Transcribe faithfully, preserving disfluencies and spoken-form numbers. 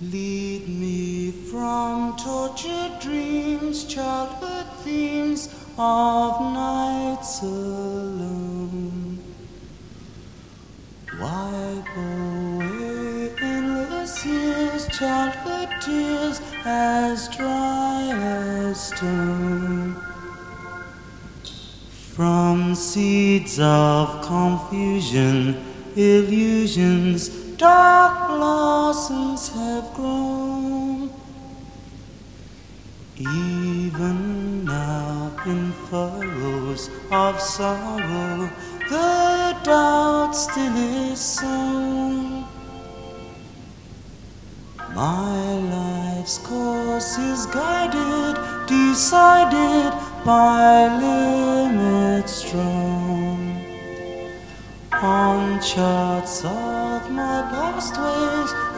Lead me from tortured dreams, childhood themes of nights alone. Wipe away endless years, childhood tears as dry as stone. From seeds of confusion, illusions, dark blossoms have grown. Even now in furrows of sorrow, the doubt still is sown. My life's course is guided, decided by limits drawn on charts of my past ways.